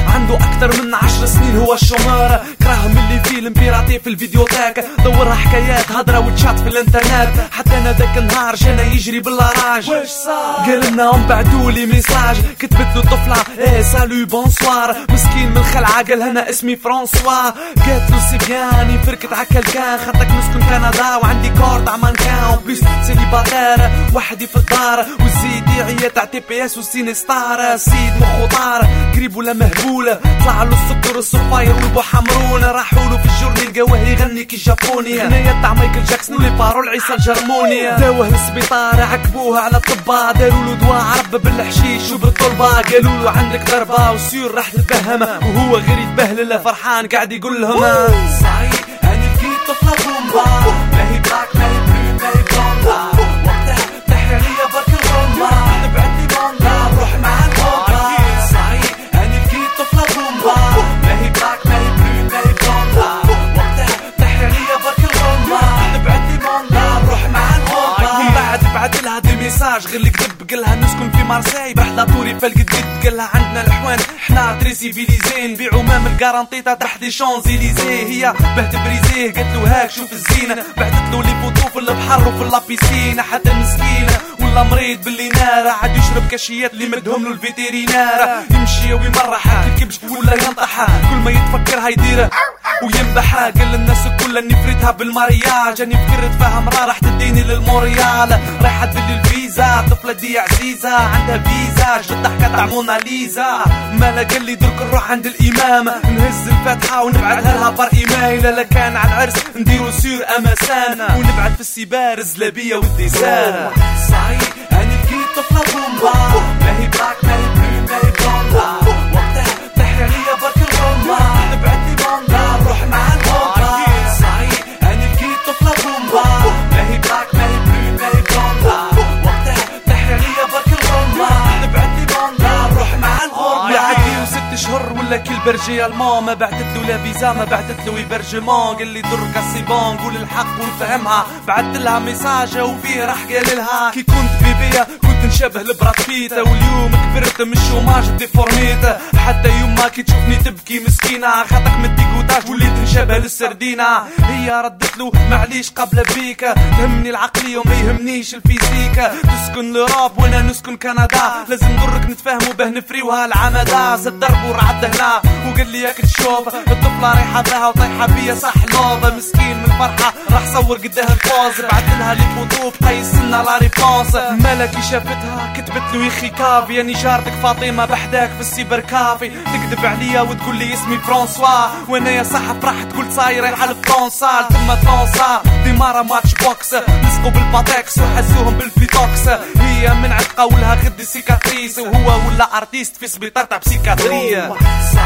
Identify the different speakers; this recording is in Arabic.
Speaker 1: عنده اكتر من 10 سنين هو الشمارة، كره من اللي فيلم بيراتي في الفيديوتاك، دورها حكايات هضرة وتشات في الانترنت، حتى انا ذاك النهار جانا يجري باللاراج، قال لنا بعدولي ميساج، كتبت له طفلة ايه سالو بونسوار، مسكين من الخلعة قالها انا اسمي فرانسوا، قالت له سيبياني فركت عكالكان، خاطرك نسكن كندا وعندي كارت عمان كان بليس سيليباتير وحدي في الدار، والزيدي عيا تاع تي بي اس وسيني ستار، سيد مخو طار قريب ولا مهبولة، طلع له السكر الصفاير والبو حمرون، راحوا له في الجورني لقواه يغني كي جابوني، غنية تاع مايكل جاكسون ولي بارول عيسى الجرموني، داوه للسبيطار عكبوه على الطبا، داروا له دواء عرب بالحشيش وبالطلبة، قالوا له عندك ضربة وسيور راح تتبهم، وهو غير يتبهلل فرحان قاعد يقول لهم صحيح انا لقيت طفلة بومبا، ما هي بلاك ما هي بلو ما هي بلوندا، وقتها تحرية برك الغمة، تبعت لي بوندا روح مع البومبا، صحيح انا لقيت طفلة بومبا، ما هي بلاك ما هي بلو ما هي بلوندا، وقتها تحرية برك الغمة، تبعت لي بوندا روح مع البومبا، بعد بعت لها دي ميساج غير الكذب، قالها نسكن في مارسي بحدا طوري فالقديد، قالها عندنا الحوان احنا تري سيفيليزي، نبيعو مام الكارانتيتا تحت دي شانزيليزي، هي بهت بريزيه قالت له هاك شوف الزينة، بعثت له لي فوتو في البحر وفي اللابيسينة، حتى مسكينة ولا مريض باللي نار عاد يشرب كاشيات اللي مدهم له الفيترينار، يمشي ويمرح الكبش ولا ينطح، كل ما يتفكرها يديره وينبحها، قال للناس كلها نفرتها بالمارياج، اني فكرت فيها مرا راح تديني للموريال، رايحة تدلي الفيزا طفلة دي عزيزة عندها فيزا جد حكا تاع موناليزا، مالا قال لي درك نروح عند الامام، نهز الفاتحة ونبعثها لها بار ايميل، لا كان على العرس نديرو سور امسان، ونبعث في السيبار الزلابية والديسان، صحيح انا لقيت طفلة بومبا، ما هي بلاك ما هي بلو ما هي بلوندا، وقتها تحرية برك الغمة، تبعت لي بوندا روح مع البومبا، صحيح انا لقيت طفلة بومبا، ما هي بلاك ما هي بلو ما هي بلوندا، وقتها تحرية برك الغمة، تبعت لي بوندا روح مع الغربة، يعدي 6 شهور ولا كل برجي المان، ما بعثت له لا فيزا ما بعثت له يبرجمان، قال لي درك السيبان قول الحق ونفهمها، بعثت لها ميساج وفيه راح قال لها كي كنت بيبيا كنت نشبه لبراد بيتا، واليوم كبرت من الشوماج ديفورميتا، حتى يوم ما كي تشوفني تبكي مسكينة، خاطك من الديكوتاج وليت نشبه للسردينة، هي ردت له معليش قبل بيك، تهمني العقلية وما يهمنيش الفيزيكا، تسكن لوروب وانا نسكن كندا، لازم درك نتفاهموا به نفريوها العمدا، زاد ضرب ورعد هنا وقال لي ياك تشوف الطفلة رايحة بها وطايحة بيا صح لوضة، مسكين من الفرحة راح صور قدها الفوز، بعت لها لي فوتو بقى يستنى لا ريبونس، ملكي شافتها كتبت له يخي كافي، يعني جارتك فاطمة بحداك في السيبر كافي، تكذب عليا وتقول لي اسمي فرانسوا، وانا يا صح فرحت قلت صايرين على فرنسا، ثم فرنسا ديمارا ماتش بوكس، لصقوا بالباتكس وحزوهم بالفيتوكس، هي من عند قولها غدي سيكاتريس، وهو ولا ارتيست في سبيطار تاع بسيكاترية.